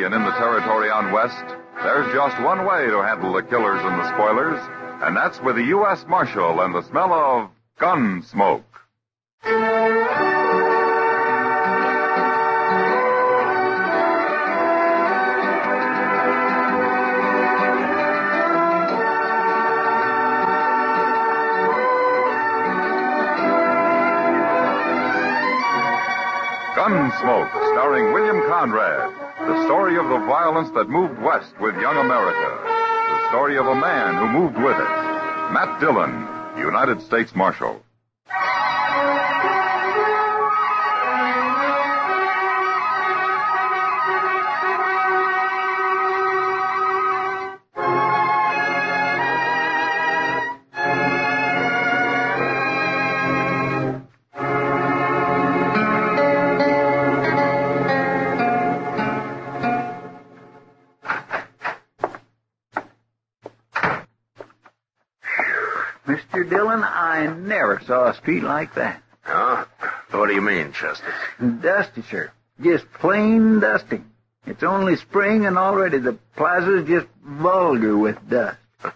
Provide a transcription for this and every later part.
City and in the territory on West, there's just one way to handle the killers and the spoilers, and that's with the U.S. Marshal and the smell of gun smoke. Gunsmoke, starring William Conrad. The story of the violence that moved west with young America. The story of a man who moved with it. Matt Dillon, United States Marshal. Mr. Dillon, I never saw a street like that. Huh? What do you mean, Chester? Dusty, sir. Just plain dusty. It's only spring and already the plaza's just vulgar with dust.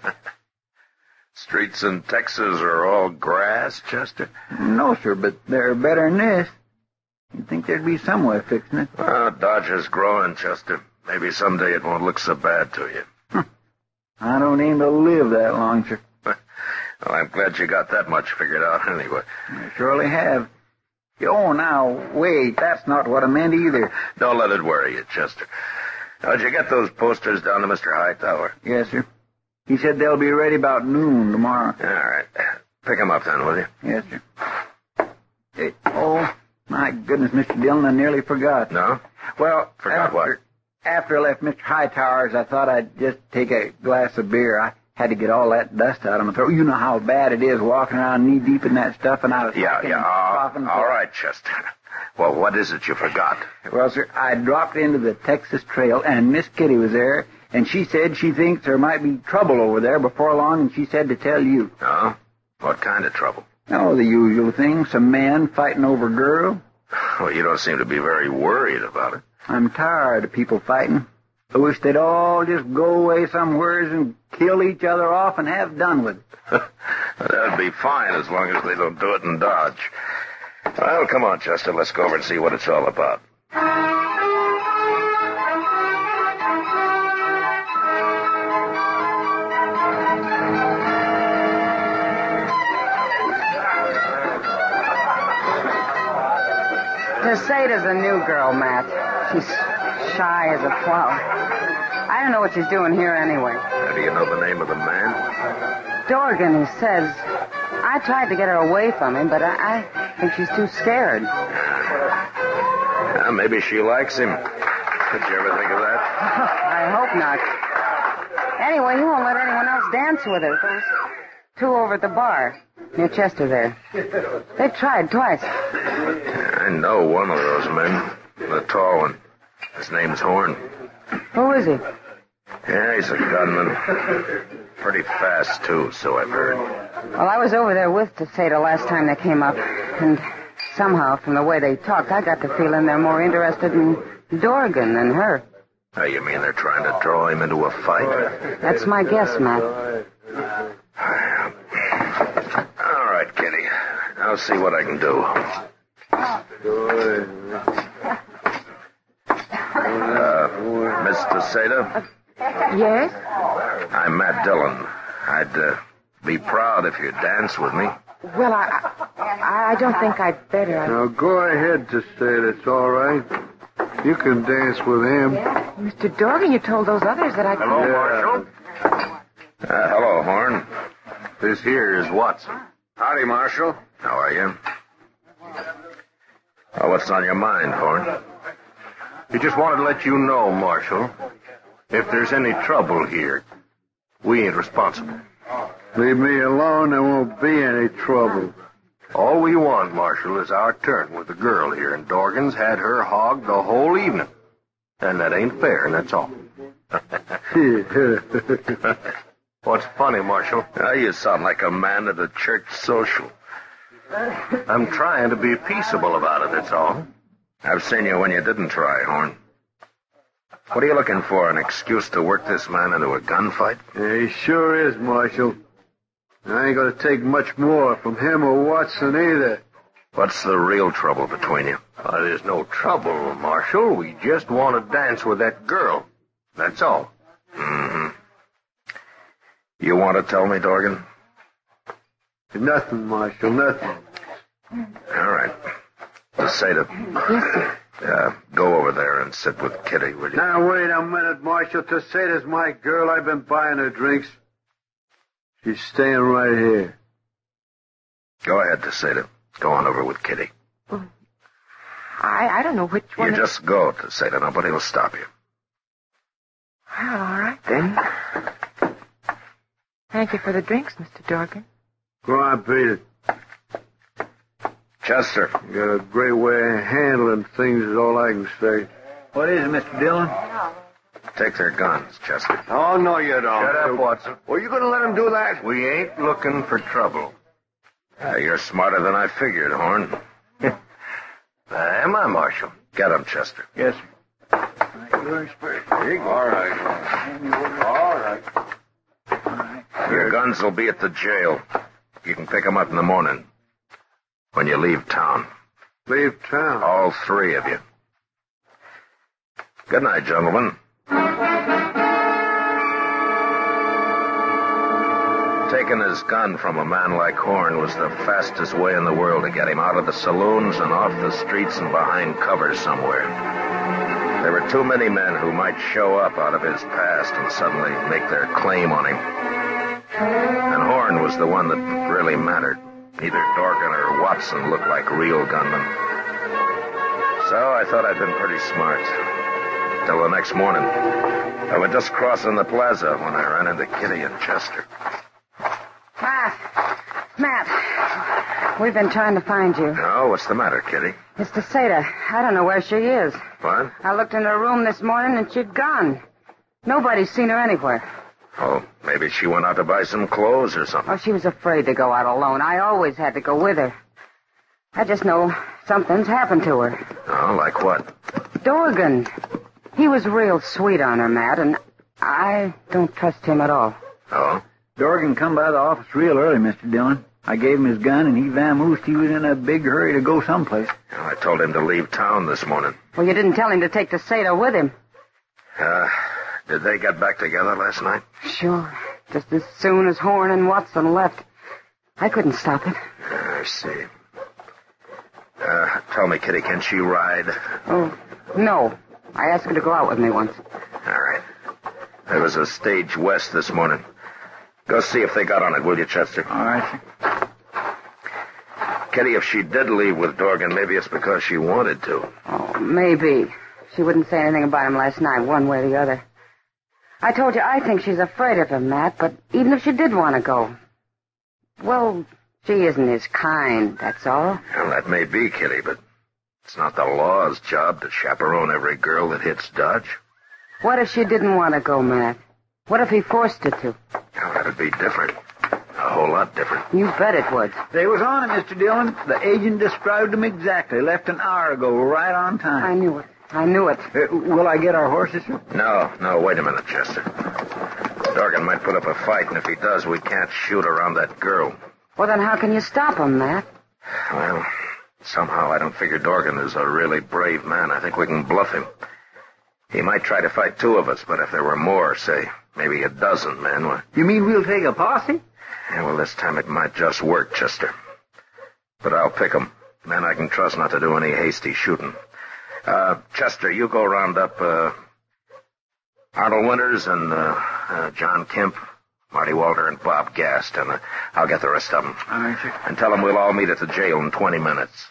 Streets in Texas are all grass, Chester? No, sir, but they're better than this. You'd think there'd be some way of fixing it. Well, Dodge is growing, Chester. Maybe someday it won't look so bad to you. I don't aim to live that long, sir. Well, I'm glad you got that much figured out anyway. I surely have. Oh, now, wait, that's not what I meant either. Don't let it worry you, Chester. Now, did you get those posters down to Mr. Hightower? Yes, sir. He said they'll be ready about noon tomorrow. All right. Pick 'em up then, will you? Yes, sir. Oh, my goodness, Mr. Dillon, I nearly forgot. No? Well, Forgot what? After I left Mr. Hightower's, I thought I'd just take a glass of beer. I had to get all that dust out of my throat. You know how bad it is walking around knee-deep in that stuff, and I was coughing. All right, Chester. Well, what is it you forgot? Well, sir, I dropped into the Texas Trail, and Miss Kitty was there, and she said she thinks there might be trouble over there before long, and she said to tell you. Oh? What kind of trouble? Oh, the usual thing. Some man fighting over a girl. Well, you don't seem to be very worried about it. I'm tired of people fighting. I wish they'd all just go away somewheres and kill each other off and have done with it. That'd be fine as long as they don't do it in Dodge. Well, come on, Chester. Let's go over and see what it's all about. Sada's a new girl, Matt. She's shy as a plow. I don't know what she's doing here anyway. How do you know the name of the man? Dorgan, he says. I tried to get her away from him, but I think she's too scared. Maybe she likes him. Did you ever think of that? I hope not. Anyway, he won't let anyone else dance with her. Those two over at the bar near Chester there. They've tried twice. I know one of those men. The tall one. His name's Horn. Who is he? Yeah, he's a gunman. Pretty fast, too, so I've heard. Well, I was over there with Sada last time they came up, and somehow, from the way they talked, I got the feeling they're more interested in Dorgan than her. Oh, you mean they're trying to draw him into a fight? That's my guess, Matt. All right, Kitty. I'll see what I can do. Mr. Sada? Yes? I'm Matt Dillon. I'd be proud if you'd dance with me. Well, I don't think I'd better. Now, go ahead to say it's all right. You can dance with him. Mr. Dorgan, you told those others that I could... Hello, Marshal. Hello, Horn. This here is Watson. Howdy, Marshal. How are you? What's on your mind, Horn? We just wanted to let you know, Marshal, if there's any trouble here, we ain't responsible. Leave me alone, there won't be any trouble. All we want, Marshal, is our turn with the girl here, and Dorgan's had her hogged the whole evening. And that ain't fair, and that's all. What's funny, Marshal? You sound like a man at a church social. I'm trying to be peaceable about it, that's all. I've seen you when you didn't try, Horn. What are you looking for, an excuse to work this man into a gunfight? Yeah, he sure is, Marshal. I ain't gonna take much more from him or Watson either. What's the real trouble between you? There's no trouble, Marshal. We just want to dance with that girl. That's all. Mm-hmm. You want to tell me, Dorgan? Nothing, Marshal, nothing. All right. DeSeta. Yes, sir. Go over there and sit with Kitty, will you? Now, wait a minute, Marshal. DeSeta's my girl. I've been buying her drinks. She's staying right here. Go ahead, DeSeta. Go on over with Kitty. I don't know which one. You just go, DeSeta. Nobody will stop you. Well, all right, then. Thank you for the drinks, Mr. Dorgan. Go on, beat it. Chester. You got a great way of handling things is all I can say. What is it, Mr. Dillon? Take their guns, Chester. Oh, no, you don't. Shut up, Watson. Were you going to let him do that? We ain't looking for trouble. You're smarter than I figured, Horn. Am I, Marshal? Get him, Chester. Yes, sir. All right. Your guns will be at the jail. You can pick them up in the morning. When you leave town. Leave town? All three of you. Good night, gentlemen. Taking his gun from a man like Horn was the fastest way in the world to get him out of the saloons and off the streets and behind cover somewhere. There were too many men who might show up out of his past and suddenly make their claim on him. And Horn was the one that really mattered. Neither Dorgan or Watson looked like real gunmen. So I thought I'd been pretty smart. Till the next morning. I was just crossing the plaza when I ran into Kitty and Chester. Matt, we've been trying to find you. Oh, what's the matter, Kitty? It's DeSeta. I don't know where she is. What? I looked in her room this morning and she'd gone. Nobody's seen her anywhere. Oh, maybe she went out to buy some clothes or something. Oh, she was afraid to go out alone. I always had to go with her. I just know something's happened to her. Oh, like what? Dorgan. He was real sweet on her, Matt, and I don't trust him at all. Oh? Dorgan come by the office real early, Mr. Dillon. I gave him his gun, and he vamoosed. He was in a big hurry to go someplace. I told him to leave town this morning. Well, you didn't tell him to take DeSeta with him. Did they get back together last night? Sure. Just as soon as Horn and Watson left. I couldn't stop it. I see. Tell me, Kitty, can she ride? Oh, no. I asked her to go out with me once. All right. There was a stage west this morning. Go see if they got on it, will you, Chester? All right, sir. Kitty, if she did leave with Dorgan, maybe it's because she wanted to. Oh, maybe. She wouldn't say anything about him last night, one way or the other. I told you I think she's afraid of him, Matt, but even if she did want to go, well, she isn't his kind, that's all. Well, that may be, Kitty, but it's not the law's job to chaperone every girl that hits Dodge. What if she didn't want to go, Matt? What if he forced her to? Well, that'd be different. A whole lot different. You bet it would. They was on it, Mr. Dillon. The agent described them exactly. Left an hour ago, right on time. I knew it. I knew it. Will I get our horses, sir? No, wait a minute, Chester. Dorgan might put up a fight, and if he does, we can't shoot around that girl. Well, then how can you stop him, Matt? Well, somehow I don't figure Dorgan is a really brave man. I think we can bluff him. He might try to fight two of us, but if there were more, say, maybe a dozen men... Well... You mean we'll take a posse? Yeah, well, this time it might just work, Chester. But I'll pick 'em. Men I can trust not to do any hasty shooting. Chester, you go round up Arnold Winters and John Kemp, Marty Walter, and Bob Gast, and I'll get the rest of them. All right, sir. And tell them we'll all meet at the jail in 20 minutes.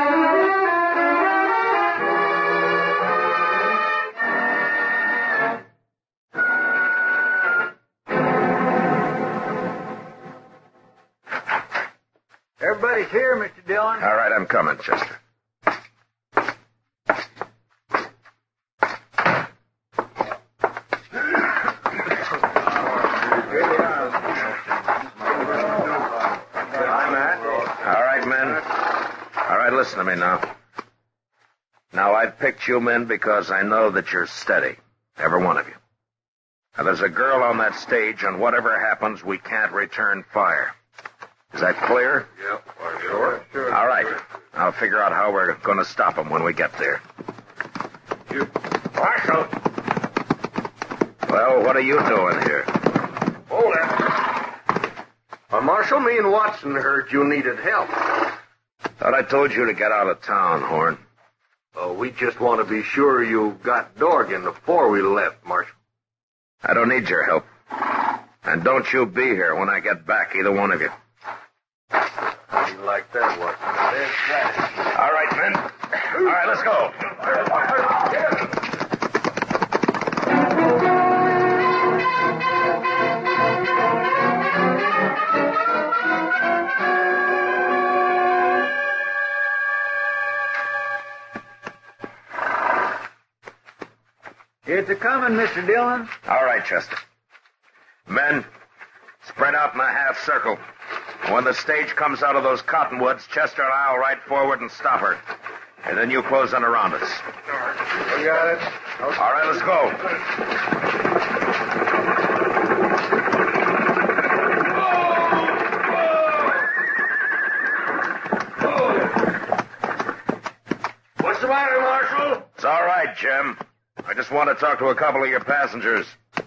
Everybody's here, Mr. Dillon. All right, I'm coming, Chester. Listen to me now. Now, I've picked you men because I know that you're steady. Every one of you. Now, there's a girl on that stage, and whatever happens, we can't return fire. Is that clear? Yep. Sure. All right. I'll figure out how we're going to stop them when we get there. Marshal! Well, what are you doing here? Hold it. Marshal, me and Watson heard you needed help. Thought I told you to get out of town, Horn. Oh, we just want to be sure you got Dorgan before we left, Marshal. I don't need your help. And don't you be here when I get back, either one of you. How do you like that, Watson? All right, men. All right, let's go. It's a-coming, Mr. Dillon. All right, Chester. Men, spread out in a half circle. When the stage comes out of those cottonwoods, Chester and I'll ride forward and stop her. And then you close in around us. We got it. Okay. All right, let's go. What's the matter, Marshal? It's all right, Jim. I just want to talk to a couple of your passengers.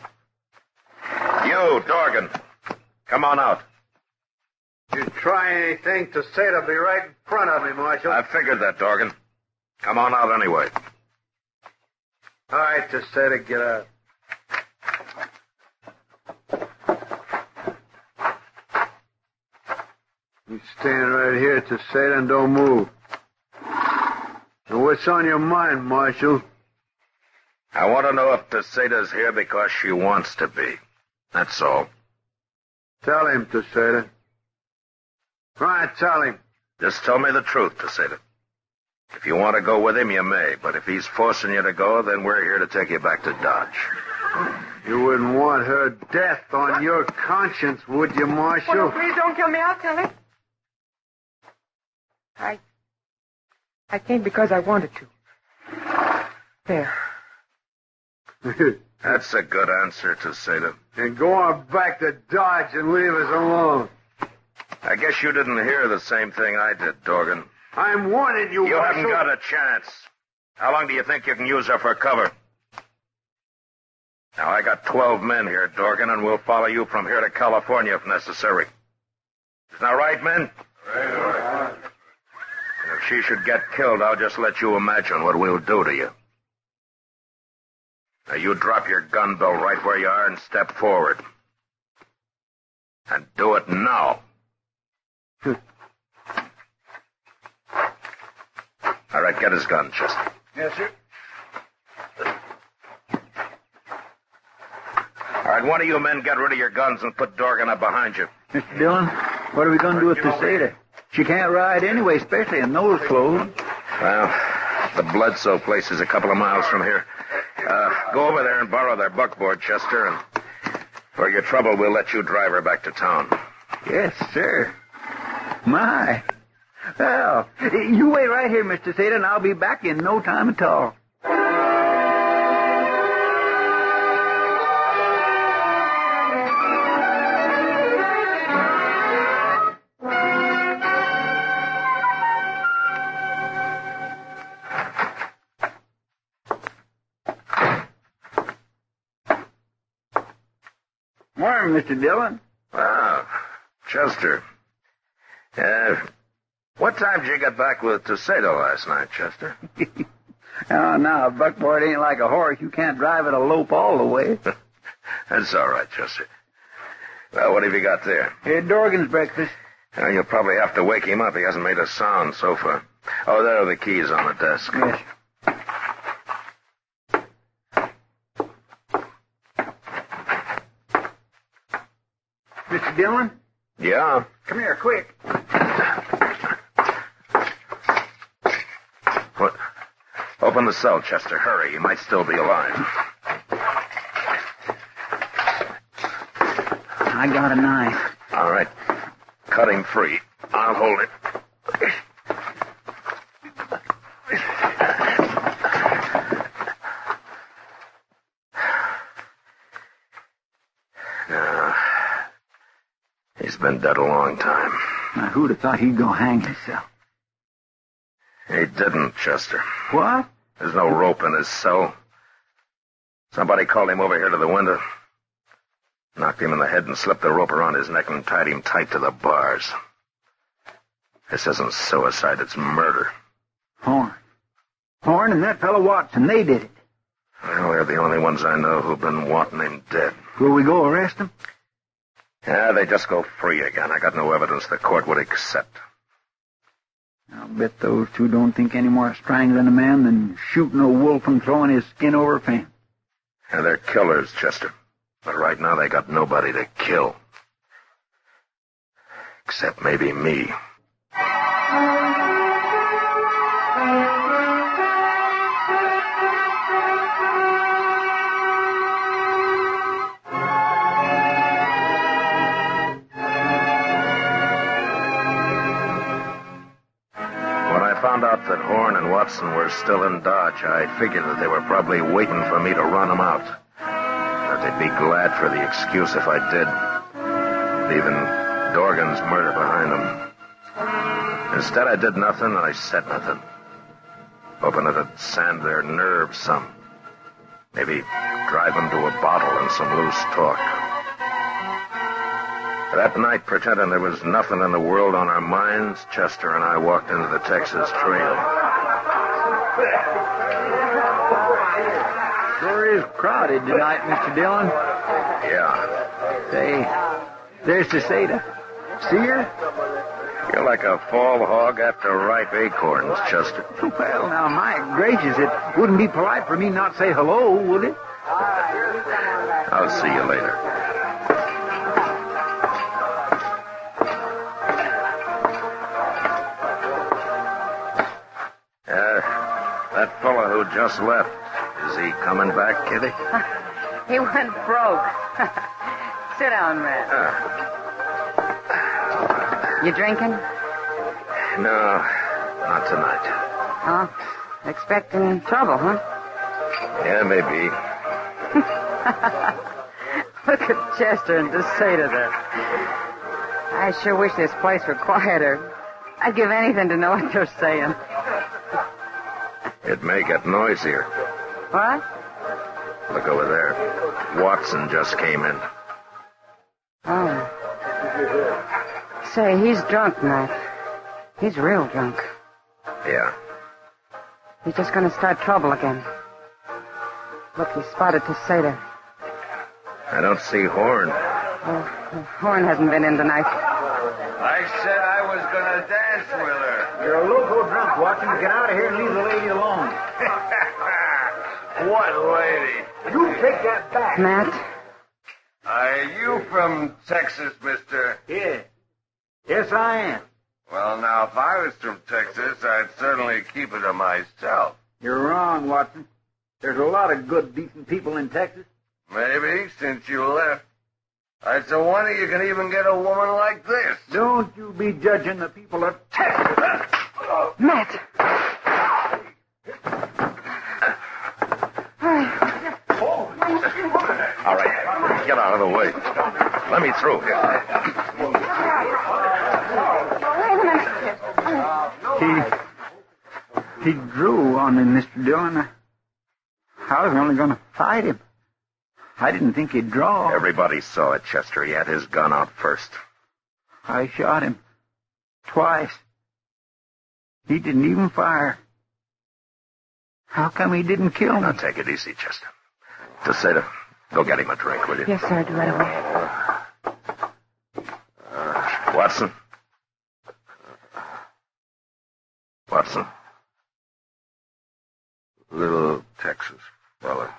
You, Dorgan. Come on out. You try anything to say to be right in front of me, Marshal. I figured that, Dorgan. Come on out anyway. All right, Tesseta, get out. You stand right here, Tesseta, and don't move. And what's on your mind, Marshal? I want to know if Tesseta's here because she wants to be. That's all. Tell him, Tesseta. Right, tell him. Just tell me the truth, Tesseta. If you want to go with him, you may. But if he's forcing you to go, then we're here to take you back to Dodge. You wouldn't want her death on your conscience, would you, Marshal? Oh, no, please don't kill me. I'll tell him. I came because I wanted to. There. That's a good answer, Tesseta. And go on back to Dodge and leave us alone. I guess you didn't hear the same thing I did, Dorgan. I'm warning you, You Marshal. haven't got a chance. How long do you think you can use her for cover? Now, I got 12 men here, Dorgan, and we'll follow you from here to California if necessary. Isn't that right, men? Right. And if she should get killed, I'll just let you imagine what we'll do to you. Now, you drop your gun belt right where you are and step forward. And do it now. All right, get his gun, Chester. Yes, sir. All right, one of you men get rid of your guns and put Dorgan up behind you. Mr. Dillon, what are we going to do with Tesseta? She can't ride anyway, especially in those clothes. Well, the Bledsoe place is a couple of miles from here. Go over there and borrow their buckboard, Chester, and for your trouble, we'll let you drive her back to town. Yes, sir. My. Well, you wait right here, Mr. Tesseta, and I'll be back in no time at all. Morning, Mr. Dillon. Ah, Chester. What time did you get back with Tesseta last night, Chester? Oh, no, a buckboard ain't like a horse. You can't drive it a lope all the way. That's all right, Chester. Well, what have you got there? Dorgan's breakfast. You'll probably have to wake him up. He hasn't made a sound so far. Oh, there are the keys on the desk. Yes. Mr. Dillon? Yeah? Come here, quick. What? Open the cell, Chester. Hurry. He might still be alive. I got a knife. All right. Cut him free. I'll hold it. He's been dead a long time. Now, who'd have thought he'd go hang himself? He didn't, Chester. What? There's no rope in his cell. Somebody called him over here to the window. Knocked him in the head and slipped the rope around his neck and tied him tight to the bars. This isn't suicide, it's murder. Horn and that fellow Watson, they did it. Well, they're the only ones I know who've been wanting him dead. Will we go arrest them? Yeah, they just go free again. I got no evidence the court would accept. I'll bet those two don't think any more of strangling a man than shooting a wolf and throwing his skin over a fence. Yeah, they're killers, Chester. But right now they got nobody to kill. Except maybe me. Found out that Horn and Watson were still in Dodge, I figured that they were probably waiting for me to run them out. That they'd be glad for the excuse if I did. Leaving Dorgan's murder behind them. Instead, I did nothing and I said nothing. Hoping that it'd sand their nerves some. Maybe drive them to a bottle and some loose talk. That night, pretending there was nothing in the world on our minds, Chester and I walked into the Texas Trail. Sure is crowded tonight, Mr. Dillon. Yeah. Say, there's Cesada. See her? You're like a fall hog after ripe acorns, Chester. Well, now, my gracious, it wouldn't be polite for me not to say hello, would it? I'll see you later. That fella who just left, is he coming back, Kitty? He went broke. Sit down, Matt. You drinking? No, not tonight. Oh, expecting trouble, huh? Yeah, maybe. Look at Chester and Cesada there. I sure wish this place were quieter. I'd give anything to know what they're saying. It may get noisier. What? Look over there. Watson just came in. Oh. Say, he's drunk, Matt. He's real drunk. Yeah. He's just going to start trouble again. Look, he spotted Cesada. I don't see Horn. Oh, Horn hasn't been in tonight. I said I was going to dance with her. You're a loco drunk, Watson. Get out of here and leave the lady alone. What lady? You take that back. Matt? Are you from Texas, mister? Yes. Yes, I am. Well, now, if I was from Texas, I'd certainly keep it to myself. You're wrong, Watson. There's a lot of good, decent people in Texas. Maybe, since you left. It's a wonder you can even get a woman like this. Don't you be judging the people of Texas. Matt! All right, get out of the way. Let me through. He drew on me, Mr. Dillon. I was only going to fight him. I didn't think he'd draw. Everybody saw it, Chester. He had his gun out first. I shot him. Twice. He didn't even fire. How come he didn't kill me? Now, take it easy, Chester. Cesada, go get him a drink, will you? Yes, sir. Do right away. Watson? Watson? Little Texas fella.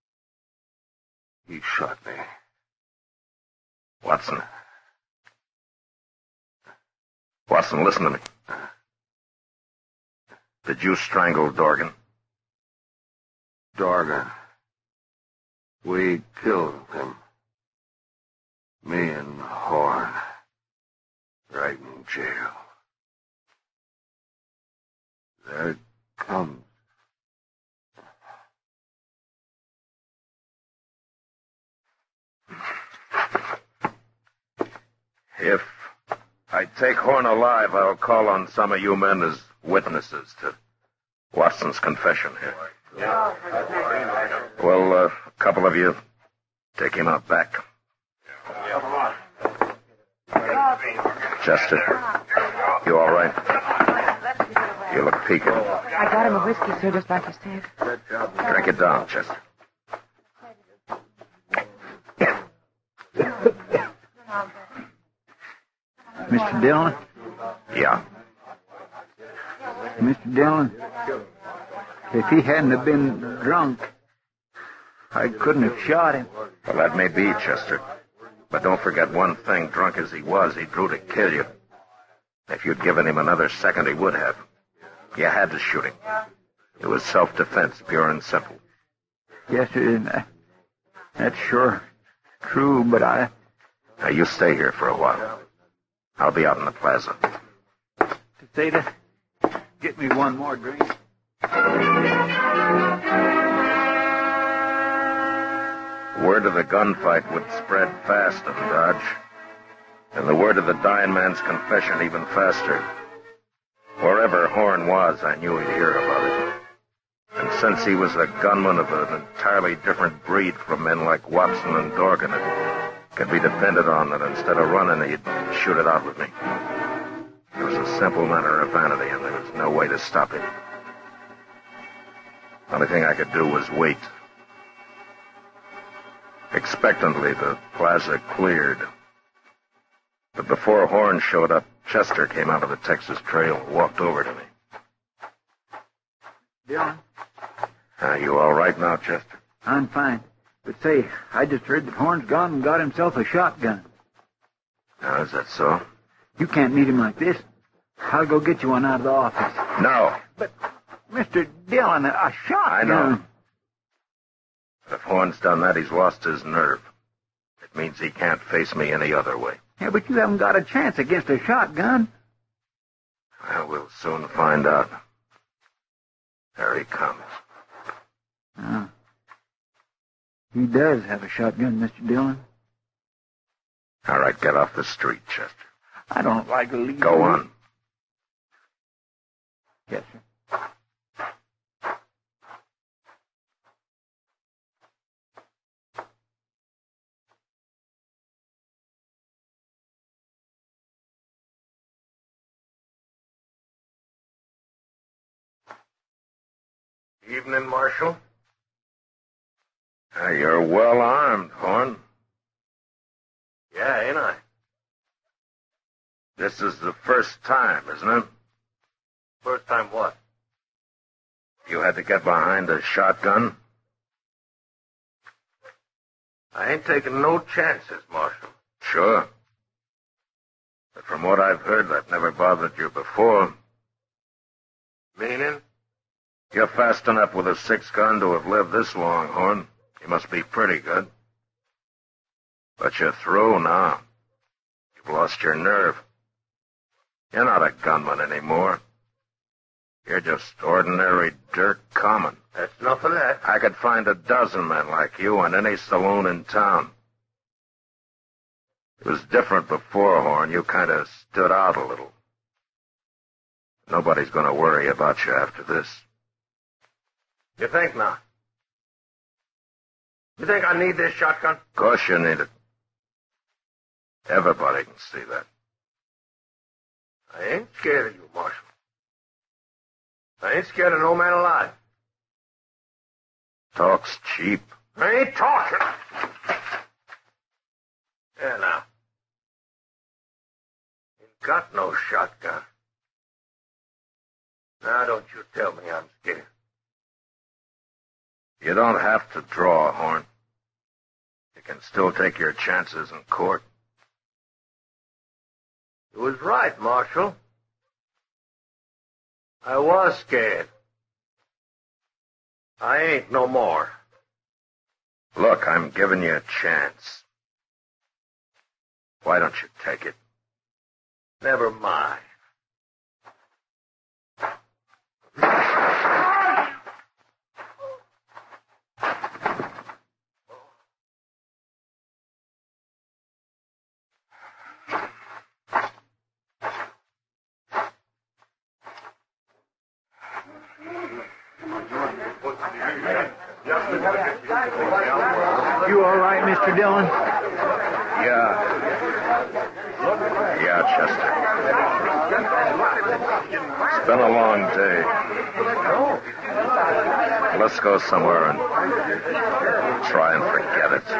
He shot me. Watson. Watson, listen to me. Did you strangle Dorgan? Dorgan. We killed him. Me and Horn. Right in jail. There it comes. If I take Horn alive, I'll call on some of you men as witnesses to Watson's confession here. Well, a couple of you take him out back. Chester, you all right? You look peaked. I got him a whiskey, sir, just like you said. Drink it down, Chester. Mr. Dillon? Yeah. Mr. Dillon, if he hadn't have been drunk, I couldn't have shot him. Well, that may be, Chester. But don't forget one thing. Drunk as he was, he drew to kill you. If you'd given him another second, he would have. You had to shoot him. It was self-defense, pure and simple. Yes, sir. That's sure true, but Now, you stay here for a while. I'll be out in the plaza. Theta, get me one more drink. Word of the gunfight would spread fast in Dodge. And the word of the dying man's confession even faster. Wherever Horn was, I knew he'd hear about it. And since he was a gunman of an entirely different breed from men like Watson and Dorgan, it could be depended on that instead of running, he'd shoot it out with me. It was a simple matter of vanity, and there was no way to stop him. The only thing I could do was wait. Expectantly, the plaza cleared. But before Horn showed up, Chester came out of the Texas Trail and walked over to me. Dillon? You all right now, Chester? I'm fine. But say, I just heard that Horn's gone and got himself a shotgun. Now, is that so? You can't meet him like this. I'll go get you one out of the office. No. But, Mr. Dillon, a shotgun. I know. But if Horn's done that, he's lost his nerve. It means he can't face me any other way. Yeah, but you haven't got a chance against a shotgun. Well, we'll soon find out. There he comes. Oh. He does have a shotgun, Mr. Dillon. All right, get off the street, Chester. I don't like to leave. Go on. Yes, sir. Evening, Marshal. You're well armed, Horn. Yeah, ain't I? This is the first time, isn't it? First time what? You had to get behind a shotgun? I ain't taking no chances, Marshal. Sure. But from what I've heard, that never bothered you before. Meaning? You're fast enough with a 6-gun to have lived this long, Horn. You must be pretty good. But you're through now. You've lost your nerve. You're not a gunman anymore. You're just ordinary dirt common. That's enough of that. I could find a dozen men like you in any saloon in town. It was different before, Horn. You kind of stood out a little. Nobody's going to worry about you after this. You think not? You think I need this shotgun? Of course you need it. Everybody can see that. I ain't scared of you, Marshal. I ain't scared of no man alive. Talk's cheap. I ain't talking. Yeah, now. Ain't got no shotgun. Now don't you tell me I'm scared. You don't have to draw, Horn. You can still take your chances in court. You was right, Marshal. I was scared. I ain't no more. Look, I'm giving you a chance. Why don't you take it? Never mind. Mr. Dillon? Yeah, Chester. It's been a long day. Let's go somewhere and try and forget it.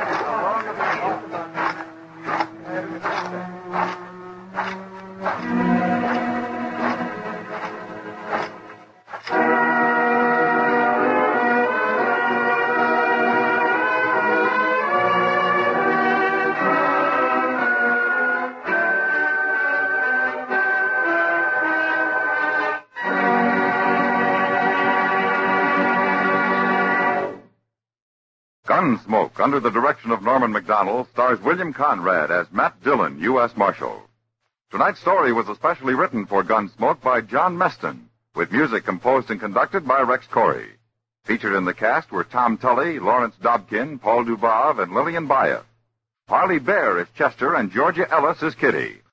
Gunsmoke, under the direction of Norman Macdonnell, stars William Conrad as Matt Dillon, U.S. Marshal. Tonight's story was especially written for Gunsmoke by John Meston, with music composed and conducted by Rex Corey. Featured in the cast were Tom Tully, Lawrence Dobkin, Paul Dubov, and Lillian Bayef. Harley Bear is Chester, and Georgia Ellis is Kitty.